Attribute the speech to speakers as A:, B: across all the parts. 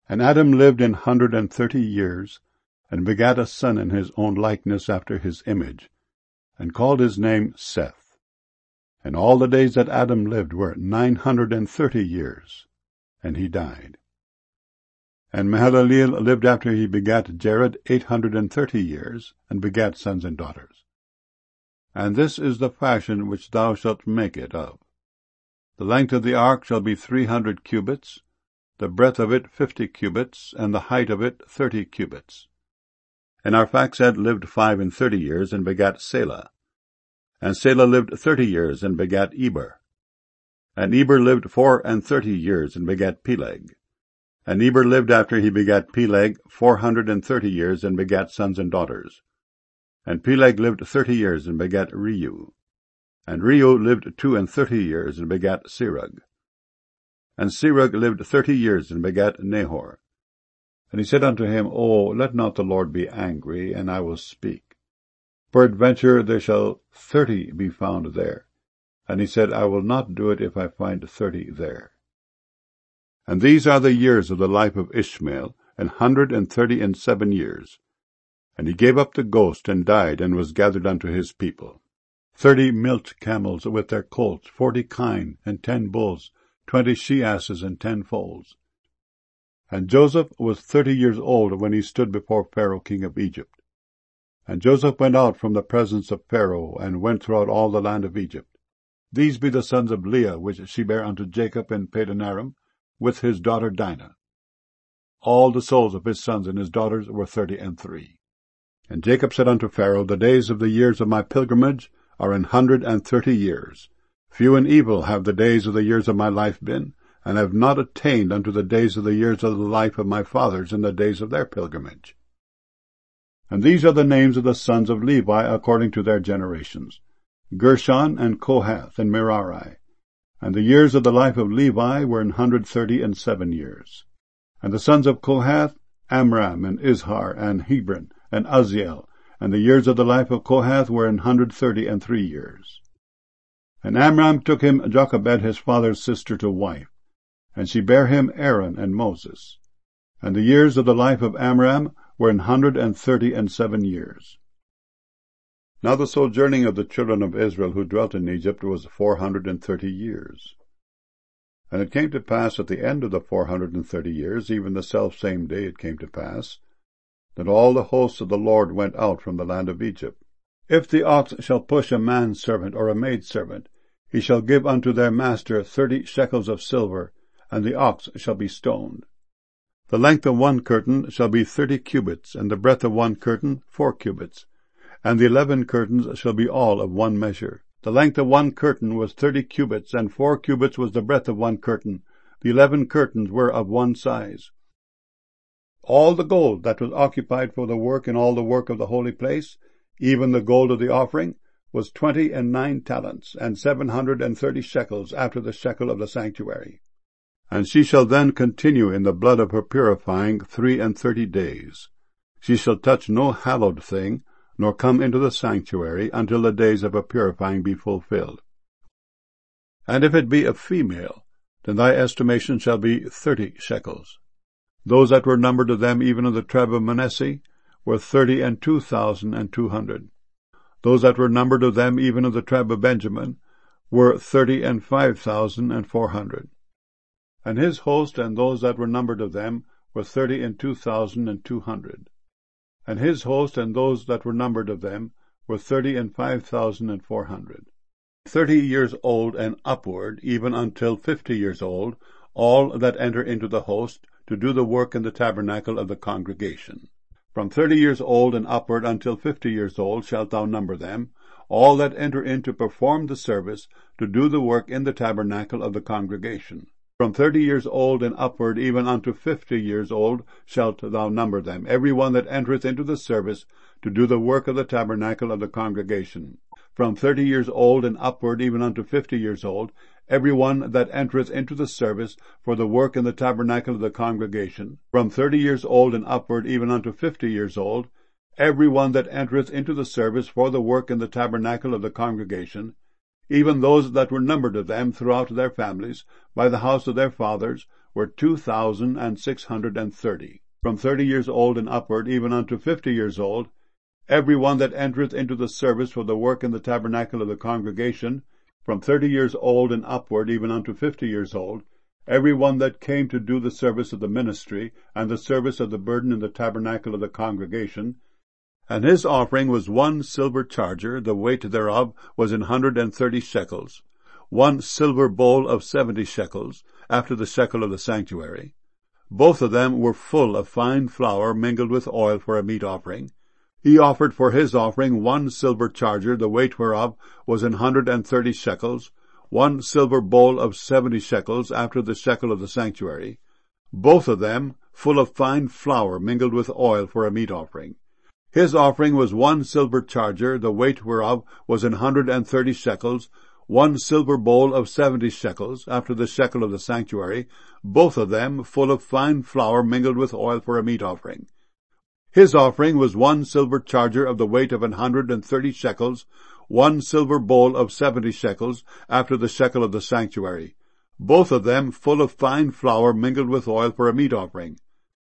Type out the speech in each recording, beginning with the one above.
A: And Adam lived 130 years, and begat a son in his own likeness after his image, and called his name Seth. And all the days that Adam lived were 930 years, and he died. And Mahalaleel lived after he begat Jared 830 years, and begat sons and daughters. And this is the fashion which thou shalt make it of. The length of the ark shall be 300 cubits, the breadth of it 50 cubits, and the height of it 30 cubits. And Arphaxad lived 35 years, and begat Selah. And Selah lived 30 years, and begat Eber. And Eber lived 34 years, and begat Peleg. And Eber lived after he begat Peleg 430 years, and begat sons and daughters. And Peleg lived 30 years, and begat Reu. And Reu lived 32 years, and begat Serug. And Serug lived 30 years, and begat Nahor. And he said unto him, O, let not the Lord be angry, and I will speak. Peradventure there shall 30 be found there. And he said, I will not do it if I find 30 there. And these are the years of the life of Ishmael, 137 years. And he gave up the ghost, and died, and was gathered unto his people. 30 milch camels with their colts, 40 kine, and 10 bulls, 20 she-asses, and 10 foals. And Joseph was 30 years old when he stood before Pharaoh king of Egypt. And Joseph went out from the presence of Pharaoh, and went throughout all the land of Egypt. These be the sons of Leah, which she bare unto Jacob in Padanaram, with his daughter Dinah. All the souls of his sons and his daughters were 33. And Jacob said unto Pharaoh, The days of the years of my pilgrimage are 130 years. Few and evil have the days of the years of my life been, and have not attained unto the days of the years of the life of my fathers in the days of their pilgrimage. And these are the names of the sons of Levi according to their generations, Gershon, and Kohath, and Merari. And the years of the life of Levi were 137 years. And the sons of Kohath, Amram, and Izhar, and Hebron, and Uzziel. And the years of the life of Kohath were 133 years. And Amram took him Jochebed his father's sister to wife, and she bare him Aaron and Moses. And the years of the life of Amram were 137 years. Now the sojourning of the children of Israel who dwelt in Egypt was 430 years. And it came to pass at the end of the 430 years, even the selfsame day it came to pass, that all the hosts of the Lord went out from the land of Egypt. If the ox shall push a manservant or a maidservant, he shall give unto their master 30 shekels of silver, and the ox shall be stoned. The length of one curtain shall be 30 cubits, and the breadth of one curtain 4 cubits, and the 11 curtains shall be all of one measure. The length of one curtain was 30 cubits, and 4 cubits was the breadth of one curtain. The 11 curtains were of one size. All the gold that was occupied for the work in all the work of the holy place, even the gold of the offering, was 29 talents, and 730 shekels after the shekel of the sanctuary. And she shall then continue in the blood of her purifying 33 days. She shall touch no hallowed thing, nor come into the sanctuary until the days of her purifying be fulfilled. And if it be a female, then thy estimation shall be 30 shekels. Those that were numbered of them, even of the tribe of Manasseh, were 32,200. Those that were numbered of them, even of the tribe of Benjamin, were 35,400. And his host and those that were numbered of them were 32,200. And his host and those that were numbered of them were 35,400. 30 years old and upward, even until 50 years old, all that enter into the host, to do the work in the tabernacle of the congregation. From 30 years old and upward until 50 years old shalt thou number them, all that enter in to perform the service, to do the work in the tabernacle of the congregation. From 30 years old and upward, even unto 50 years old, shalt thou number them, every one that entereth into the service, to do the work of the tabernacle of the congregation. From 30 years old and upward, even unto 50 years old, every one that entereth into the service for the work in the tabernacle of the congregation. From 30 years old and upward, even unto 50 years old, every one that entereth into the service for the work in the tabernacle of the congregation, even those that were numbered of them throughout their families, by the house of their fathers, were 2,630. From 30 years old and upward, even unto 50 years old, every one that entereth into the service for the work in the tabernacle of the congregation, from 30 years old and upward, even unto 50 years old, every one that came to do the service of the ministry, and the service of the burden in the tabernacle of the congregation. And his offering was 1 silver charger, the weight thereof was 130 shekels, 1 silver bowl of 70 shekels, after the shekel of the sanctuary. Both of them were full of fine flour mingled with oil for a meat offering. He offered for his offering 1 silver charger, the weight whereof was 130 shekels, 1 silver bowl of 70 shekels, after the shekel of the sanctuary. Both of them full of fine flour mingled with oil for a meat offering. His offering was 1 silver charger, the weight whereof was 130 shekels, 1 silver bowl of 70 shekels, after the shekel of the sanctuary, both of them full of fine flour mingled with oil for a meat offering. His offering was 1 silver charger of the weight of 130 shekels, 1 silver bowl of 70 shekels, after the shekel of the sanctuary, both of them full of fine flour mingled with oil for a meat offering.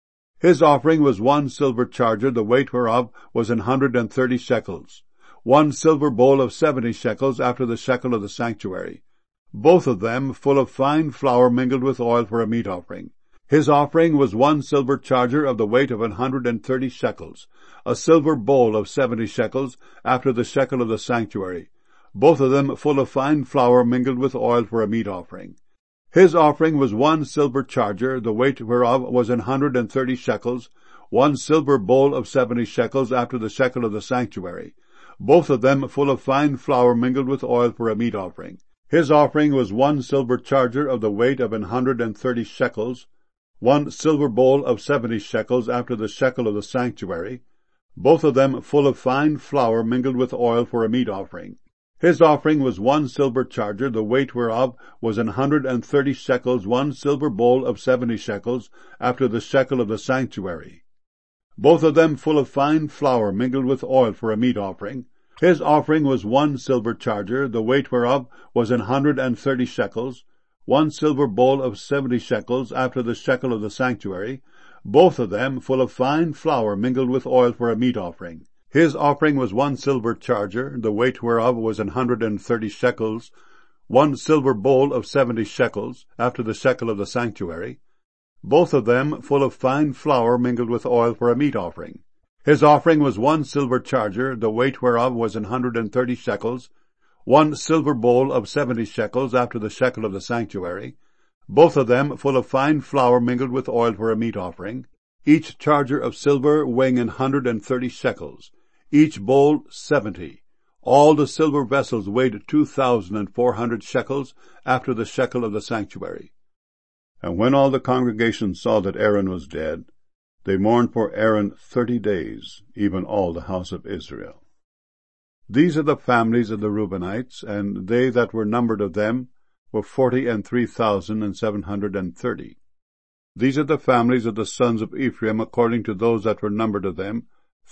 A: His offering was 1 silver charger, the weight whereof was 130 shekels, 1 silver bowl of 70 shekels, after the shekel of the sanctuary, both of them full of fine flour mingled with oil for a meat offering. His offering was 1 silver charger of the weight of 130 shekels, a silver bowl of 70 shekels, after the shekel of the sanctuary, both of them full of fine flour mingled with oil for a meat offering. His offering was 1 silver charger, the weight whereof was 130 shekels, 1 silver bowl of 70 shekels, after the shekel of the sanctuary, both of them full of fine flour mingled with oil for a meat offering. His offering was 1 silver charger of the weight of 130 shekels, 1 silver bowl of 70 shekels, after the shekel of the sanctuary, both of them full of fine flour mingled with oil for a meat offering. His offering was 1 silver charger, the weight whereof was 130 shekels, 1 silver bowl of 70 shekels, after the shekel of the sanctuary, both of them full of fine flour mingled with oil for a meat offering. His offering was 1 silver charger, the weight whereof was 130 shekels, 1 silver bowl of 70 shekels, after the shekel of the sanctuary, both of them full of fine flour mingled with oil for a meat offering. His offering was 1 silver charger, the weight whereof was 130 shekels, 1 silver bowl of 70 shekels, after the shekel of the sanctuary, both of them full of fine flour mingled with oil for a meat offering. His offering was 1 silver charger, the weight whereof was 130 shekels, 1 silver bowl of 70 shekels, after the shekel of the sanctuary, both of them full of fine flour mingled with oil for a meat offering, each charger of silver weighing 130 shekels, each bowl 70. All the silver vessels weighed 2,400 shekels, after the shekel of the sanctuary. And when all the congregation saw that Aaron was dead, they mourned for Aaron 30 days, even all the house of Israel. These are the families of the Reubenites, and they that were numbered of them were 43,730. These are the families of the sons of Ephraim, according to those that were numbered of them,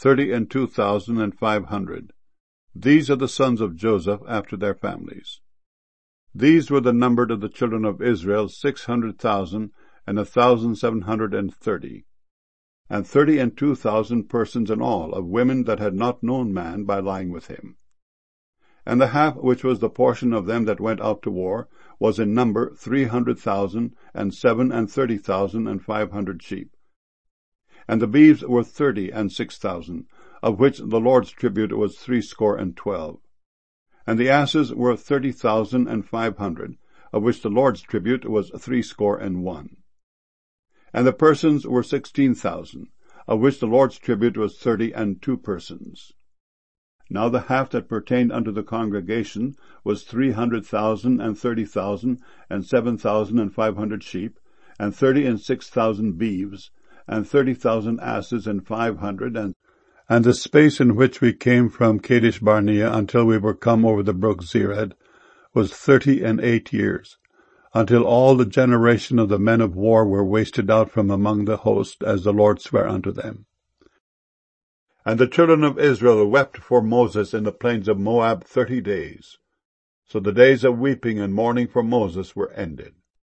A: 32,500. These are the sons of Joseph after their families. These were the numbered of the children of Israel, 600,000 and 1,730. And 32,000 persons in all, of women that had not known man by lying with him. And the half which was the portion of them that went out to war was in number 300,000 and 37,500 sheep. And the beeves were 30 and 6,000, of which the Lord's tribute was 60 And the asses were 30,500, of which the Lord's tribute was 61 And the persons were 16,000, of which the Lord's tribute was 32 persons. Now the half that pertained unto the congregation was 300,000 and 30,000 and 7,500 sheep, and 36,000 beeves, and 30,000 asses and 500. And the space in which we came from Kadesh Barnea until we were come over the brook Zered was 38 years, until all the generation of the men of war were wasted out from among the host, as the Lord sware unto them. And the children of Israel wept for Moses in the plains of Moab 30 days. So the days of weeping and mourning for Moses were ended.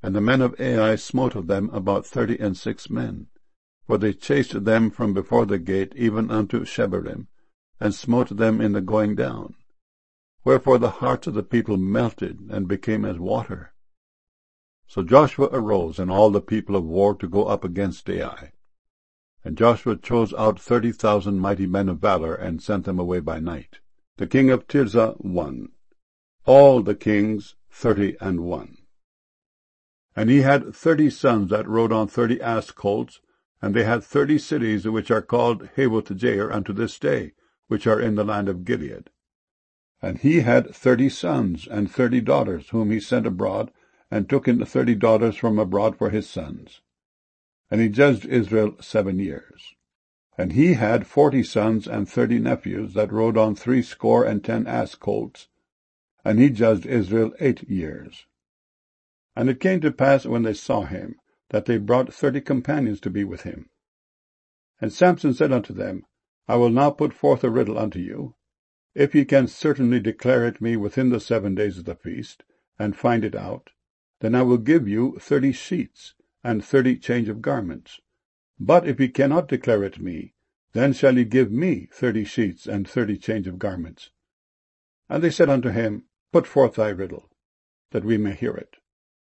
A: And the men of Ai smote of them about 36 men. For they chased them from before the gate even unto Shebarim, and smote them in the going down. Wherefore the hearts of the people melted, and became as water. So Joshua arose, and all the people of war, to go up against Ai. And Joshua chose out 30,000 mighty men of valor, and sent them away by night. The king of Tirzah won. All the kings 30. And he had 30 sons that rode on 30 ass colts, and they had 30 cities which are called Havoth-Jair unto this day, which are in the land of Gilead. And he had 30 sons and 30 daughters, whom he sent abroad, and took in 30 daughters from abroad for his sons. And he judged Israel 7 years. And he had 40 sons and 30 nephews that rode on 60 ass colts, and he judged Israel 8 years. And it came to pass, when they saw him, that they brought 30 companions to be with him. And Samson said unto them, I will now put forth a riddle unto you. If ye can certainly declare it me within the 7 days of the feast, and find it out, then I will give you 30 sheets, and 30 change of garments. But if ye cannot declare it me, then shall ye give me 30 sheets, and 30 change of garments. And they said unto him, Put forth thy riddle, that we may hear it.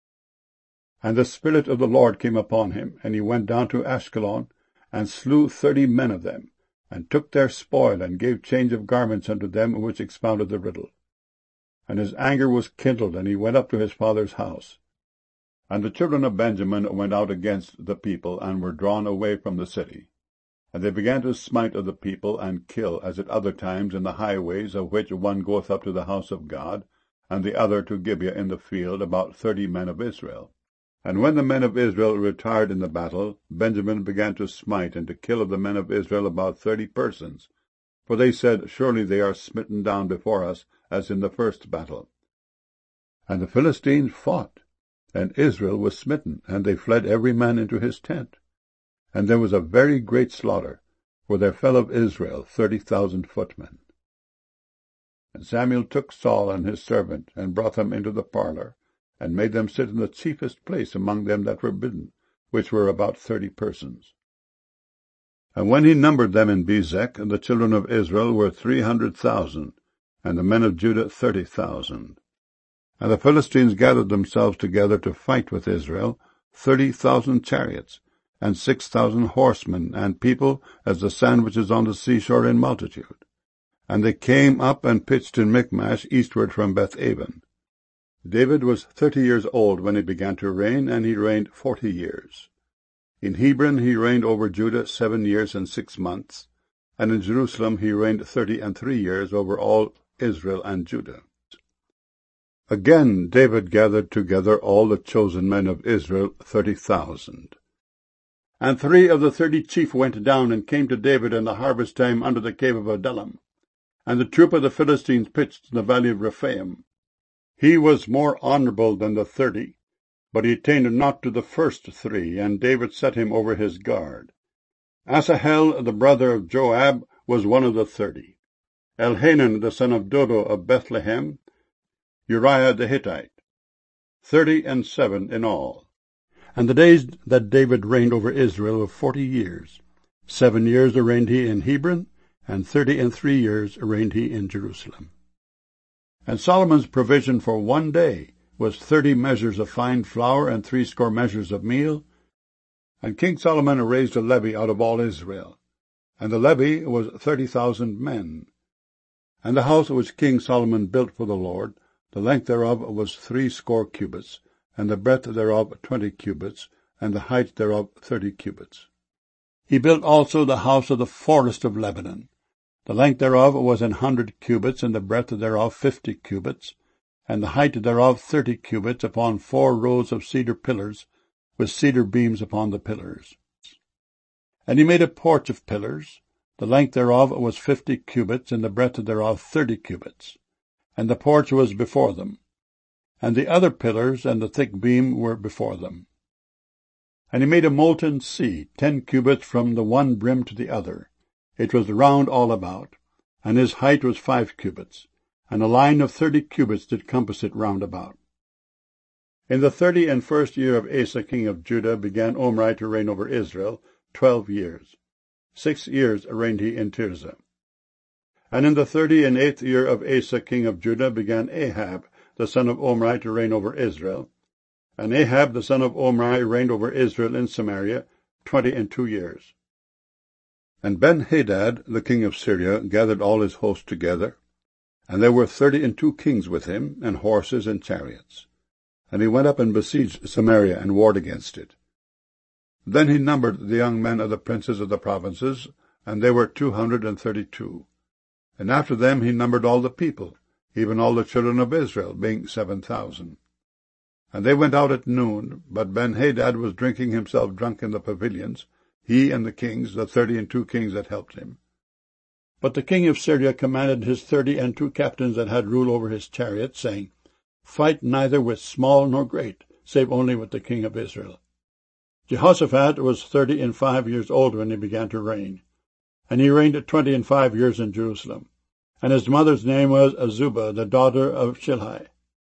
A: And the Spirit of the Lord came upon him, and he went down to Ashkelon, and slew 30 men of them, and took their spoil, and gave change of garments unto them which expounded the riddle. And his anger was kindled, and he went up to his father's house. And the children of Benjamin went out against the people, and were drawn away from the city. And they began to smite of the people, and kill, as at other times, in the highways, of which one goeth up to the house of God, and the other to Gibeah in the field, about 30 men of Israel. And when the men of Israel retired in the battle, Benjamin began to smite and to kill of the men of Israel about 30 persons. For they said, Surely they are smitten down before us, as in the first battle. And the Philistines fought, and Israel was smitten, and they fled every man into his tent. And there was a very great slaughter, for there fell of Israel 30,000 footmen. And Samuel took Saul and his servant, and brought them into the parlor, and made them sit in the chiefest place among them that were bidden, which were about 30 persons. And when he numbered them in Bezek, the children of Israel were 300,000, and the men of Judah 30,000. And the Philistines gathered themselves together to fight with Israel, 30,000 chariots, and 6,000 horsemen, and people as the sand which is on the seashore in multitude. And they came up and pitched in Michmash eastward from Beth-aven. David was 30 years old when he began to reign, and he reigned 40 years. In Hebron he reigned over Judah 7 years and 6 months, and in Jerusalem he reigned 33 years over all Israel and Judah. Again David gathered together all the chosen men of Israel, 30,000. And 3 of the 30 chief went down and came to David in the harvest time under the cave of Adullam. And the troop of the Philistines pitched in the valley of Rephaim. He was more honorable than the 30, but he attained not to the first 3, and David set him over his guard. Asahel, the brother of Joab, was one of the 30. Elhanan, the son of Dodo of Bethlehem, Uriah the Hittite, 37 in all. And the days that David reigned over Israel were 40 years. 7 years reigned he in Hebron, and 33 years reigned he in Jerusalem. And Solomon's provision for 1 day was 30 measures of fine flour and 60 measures of meal. And King Solomon raised a levy out of all Israel, and the levy was 30,000 men. And the house which King Solomon built for the Lord, the length thereof was 60 cubits, and the breadth thereof 20 cubits, and the height thereof 30 cubits. He built also the house of the forest of Lebanon. The length thereof was 100 cubits, and the breadth thereof 50 cubits, and the height thereof 30 cubits, upon 4 rows of cedar pillars, with cedar beams upon the pillars. And he made a porch of pillars. The length thereof was 50 cubits, and the breadth thereof 30 cubits. And the porch was before them. And the other pillars and the thick beam were before them. And he made a molten sea, 10 cubits from the one brim to the other. It was round all about, and his height was 5 cubits, and a line of 30 cubits did compass it round about. In the 31st year of Asa king of Judah began Omri to reign over Israel 12 years. 6 years reigned he in Tirzah. And in the 38th year of Asa king of Judah began Ahab the son of Omri to reign over Israel. And Ahab the son of Omri reigned over Israel in Samaria 22 years. And Ben-Hadad the king of Syria gathered all his host together, and there were 32 kings with him, and horses and chariots. And he went up and besieged Samaria, and warred against it. Then he numbered the young men of the princes of the provinces, and they were 232. And after them he numbered all the people, even all the children of Israel, being 7,000. And they went out at noon, but Ben-Hadad was drinking himself drunk in the pavilions, he and the kings, the 32 kings that helped him. But the king of Syria commanded his 32 captains that had rule over his chariots, saying, Fight neither with small nor great, save only with the king of Israel. Jehoshaphat was 35 years old when he began to reign, and he reigned 25 years in Jerusalem. And his mother's name was Azubah, the daughter of Shilhi.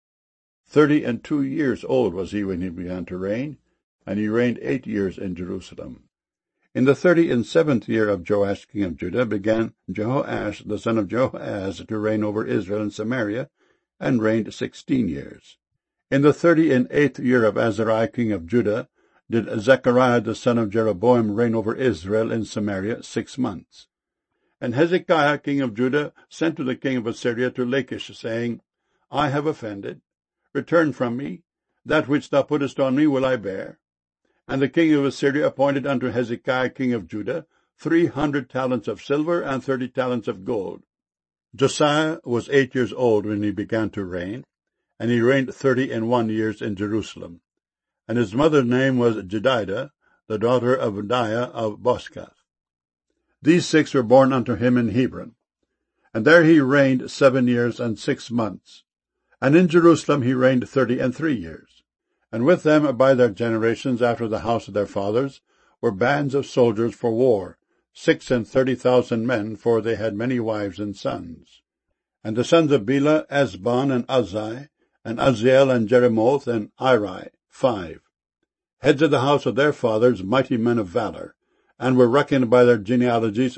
A: 32 years old was he when he began to reign, and he reigned 8 years in Jerusalem. In the 37th year of Joash king of Judah began Jehoash the son of Jehoahaz to reign over Israel and Samaria, and reigned 16 years. In the 38th year of Azariah king of Judah did Zechariah the son of Jeroboam reign over Israel in Samaria 6 months. And Hezekiah king of Judah sent to the king of Assyria to Lachish, saying, I have offended. Return from me. That which thou puttest on me will I bear. And the king of Assyria appointed unto Hezekiah king of Judah 300 talents of silver and 30 talents of gold. Josiah was 8 years old when he began to reign, and he reigned 31 years in Jerusalem. And his mother's name was Jedidah, the daughter of Adiah of Boscath. These 6 were born unto him in Hebron. And there he reigned 7 years and 6 months. And in Jerusalem he reigned 33 years. And with them by their generations after the house of their fathers were bands of soldiers for war, 36,000 men, for they had many wives and sons. And the sons of Bela, Esbon, and Uzai, and Uzziel, and Jeremoth, and Iri, 5. Heads of the house of their fathers, mighty men of valor, and were reckoned by their genealogies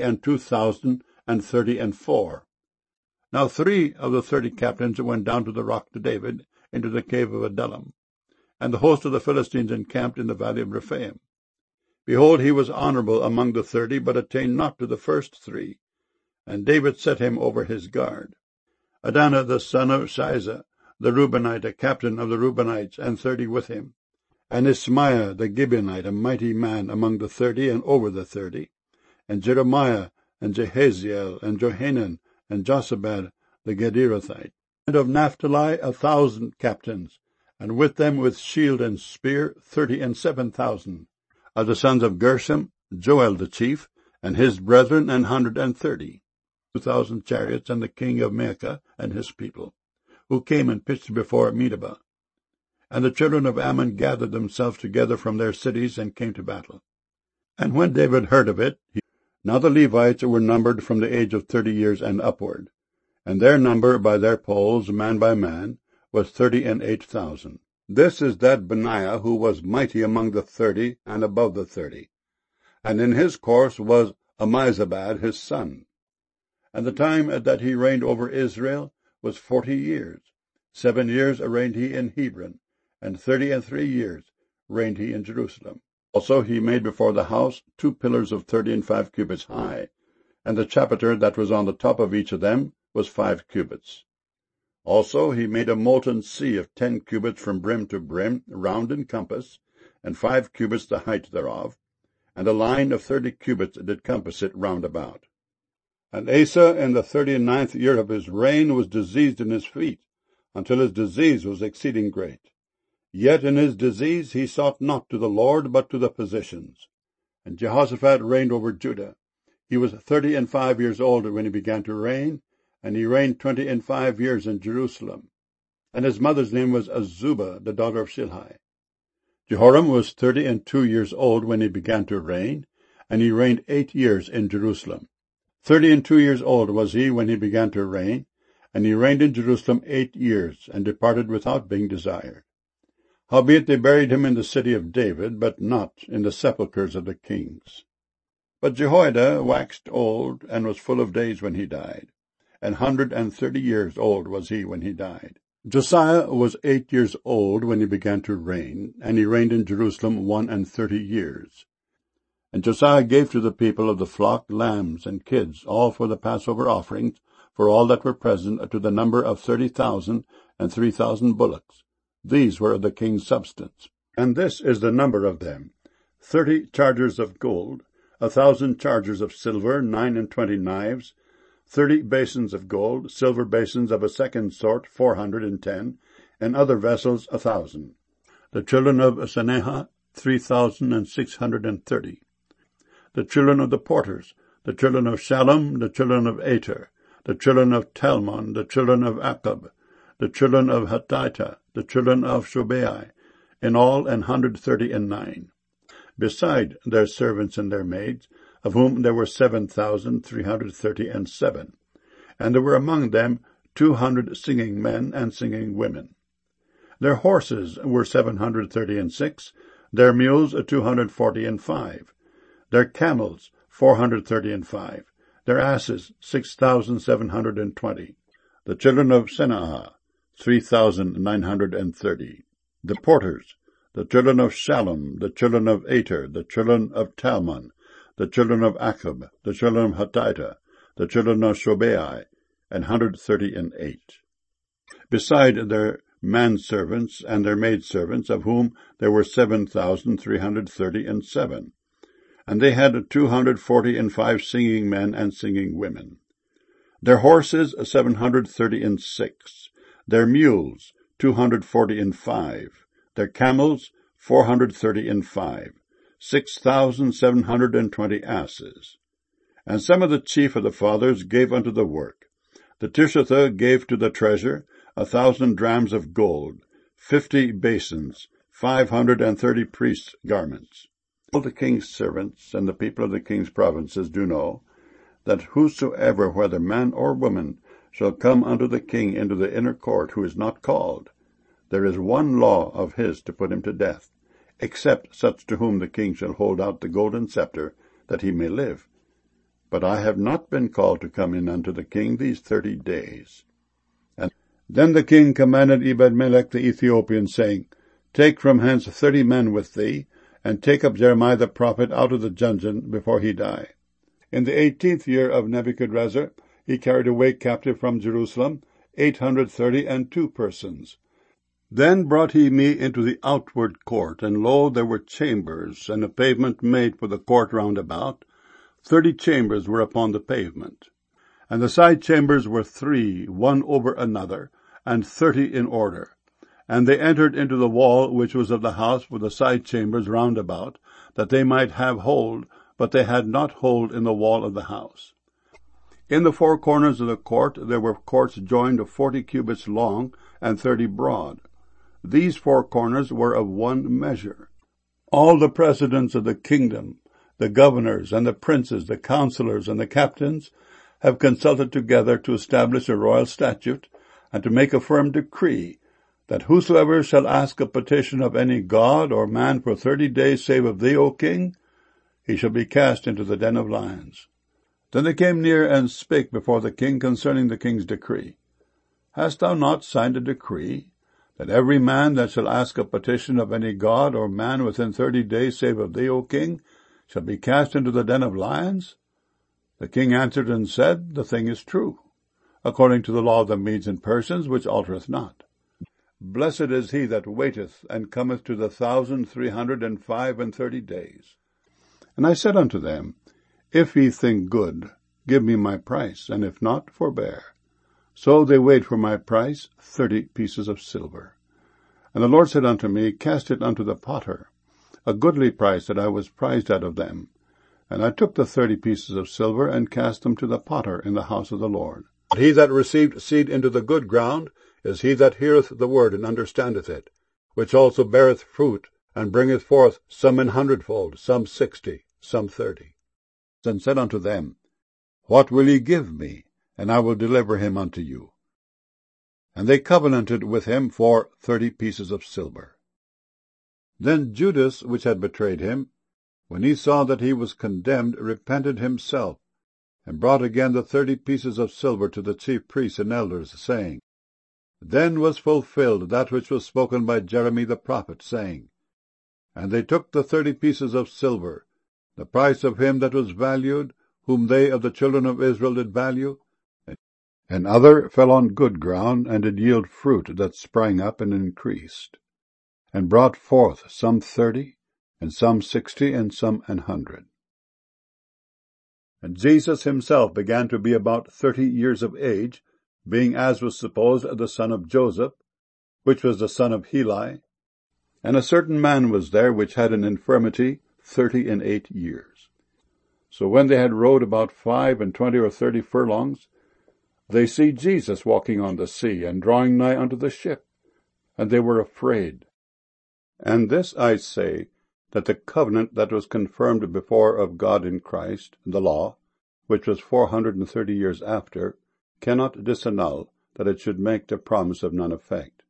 A: 22,034. Now 3 of the 30 captains went down to the rock to David, into the cave of Adullam, and the host of the Philistines encamped in the valley of Rephaim. Behold, he was honorable among the 30, but attained not to the first 3. And David set him over his guard. Adonai the son of Shiza, the Reubenite, a captain of the Reubenites, and 30 with him. And Ismaiah the Gibeonite, a mighty man among the 30 and over the 30. And Jeremiah, and Jehaziel, and Johanan, and Josabad the Gederathite. And of Naphtali 1,000 captains, and with them with shield and spear 37,000. Of the sons of Gershom, Joel the chief, and his brethren 130. 2,000 chariots, and the king of Maacah and his people, who came and pitched before Medeba. And the children of Ammon gathered themselves together from their cities and came to battle. And when David heard of it, now the Levites were numbered from the age of 30 years and upward, and their number by their polls, man by man, was 38,000. This is that Benaiah who was mighty among the 30 and above the 30. And in his course was Ammizabad his son. And the time that he reigned over Israel was 40 years. 7 years reigned he in Hebron, and 33 years reigned he in Jerusalem. Also he made before the house 2 pillars of 35 cubits high, and the chapiter that was on the top of each of them was 5 cubits. Also he made a molten sea of 10 cubits from brim to brim, round in compass, and 5 cubits the height thereof, and a line of 30 cubits did compass it round about. And Asa in the 39th year of his reign was diseased in his feet, until his disease was exceeding great. Yet in his disease he sought not to the Lord, but to the physicians. And Jehoshaphat reigned over Judah. He was 35 years old when he began to reign, and he reigned 25 years in Jerusalem. And his mother's name was Azubah, the daughter of Shilhi. Jehoram was 32 years old when he began to reign, and he reigned 8 years in Jerusalem. 32 years old was he when he began to reign, and he reigned in Jerusalem 8 years, and departed without being desired. Howbeit they buried him in the city of David, but not in the sepulchres of the kings. But Jehoiada waxed old, and was full of days when he died. 130 years old was he when he died. Josiah was 8 years old when he began to reign, and he reigned in Jerusalem 31 years. And Josiah gave to the people of the flock lambs and kids, all for the Passover offerings, for all that were present, to the number of 30,000 and 3,000 bullocks. These were of the king's substance. And this is the number of them: 30 chargers of gold, 1,000 chargers of silver, 29 knives, 30 basins of gold, silver basins of a second sort, 410, and other vessels 1,000. The children of Senah, 3,630. The children of the porters, the children of Shallum, the children of Ater, the children of Talmon, the children of Akab, the children of Hattita, the children of Shobai, in all 139. Beside their servants and their maids, of whom there were 7,337. And there were among them 200 singing men and singing women. Their horses were 736, their mules 245, their camels 435, their asses 6,720. The children of Senah, 3,930. The porters, the children of Shallum, the children of Ater, the children of Talmon, the children of Akab, the children of Hattita, the children of Shobai, 138. Beside their manservants and their maidservants, of whom there were 7,337. And they had 245 singing men and singing women. Their horses 736, their mules 245, their camels 435, 6,720 asses. And some of the chief of the fathers gave unto the work. The Tishatha gave to the treasure 1,000 drams of gold, 50 basins, 530 priests' garments. All the king's servants and the people of the king's provinces do know that whosoever, whether man or woman, shall come unto the king into the inner court, who is not called, there is one law of his to put him to death, except such to whom the king shall hold out the golden scepter, that he may live. But I have not been called to come in unto the king these 30 days. And then the king commanded Ebed-melech the Ethiopian, saying, Take from hence 30 men with thee, and take up Jeremiah the prophet out of the dungeon before he die. In the 18th year of Nebuchadrezzar, he carried away captive from Jerusalem 832 persons. Then brought he me into the outward court, and lo, there were chambers, and a pavement made for the court round about. 30 chambers were upon the pavement. And the side chambers were 3, one over another, and 30 in order. And they entered into the wall which was of the house with the side chambers round about, that they might have hold, but they had not hold in the wall of the house. In the 4 corners of the court there were courts joined of 40 cubits long and 30 broad. These 4 corners were of one measure. All the presidents of the kingdom, the governors and the princes, the counselors and the captains, have consulted together to establish a royal statute, and to make a firm decree, that whosoever shall ask a petition of any god or man for 30 days, save of thee, O king, he shall be cast into the den of lions. Then they came near and spake before the king concerning the king's decree. Hast thou not signed a decree, that every man that shall ask a petition of any god or man within 30 days, save of thee, O king, shall be cast into the den of lions? The king answered and said, The thing is true, according to the law of the Medes and Persians, which altereth not. Blessed is he that waiteth, and cometh to the 1,335 days. And I said unto them, If ye think good, give me my price, and if not, forbear. So they weighed for my price 30 pieces of silver. And the Lord said unto me, Cast it unto the potter, a goodly price that I was prized out of them. And I took the 30 pieces of silver, and cast them to the potter in the house of the Lord. But he that received seed into the good ground is he that heareth the word, and understandeth it, which also beareth fruit, and bringeth forth some 100-fold, some 60, some 30. And said unto them, What will ye give me? And I will deliver him unto you. And they covenanted with him for 30 pieces of silver. Then Judas, which had betrayed him, when he saw that he was condemned, repented himself, and brought again the 30 pieces of silver to the chief priests and elders, saying, Then was fulfilled that which was spoken by Jeremy the prophet, saying, And they took the 30 pieces of silver, the price of him that was valued, whom they of the children of Israel did value, and other fell on good ground, and did yield fruit that sprang up and increased, and brought forth some 30, and some 60, and some 100. And Jesus himself began to be about 30 years of age, being, as was supposed, the son of Joseph, which was the son of Heli. And a certain man was there which had an infirmity 38 years. So when they had rowed about 25 or 30 furlongs, they see Jesus walking on the sea, and drawing nigh unto the ship, and they were afraid. And this I say, that the covenant that was confirmed before of God in Christ, the law, which was 430 years after, cannot disannul, that it should make the promise of none effect.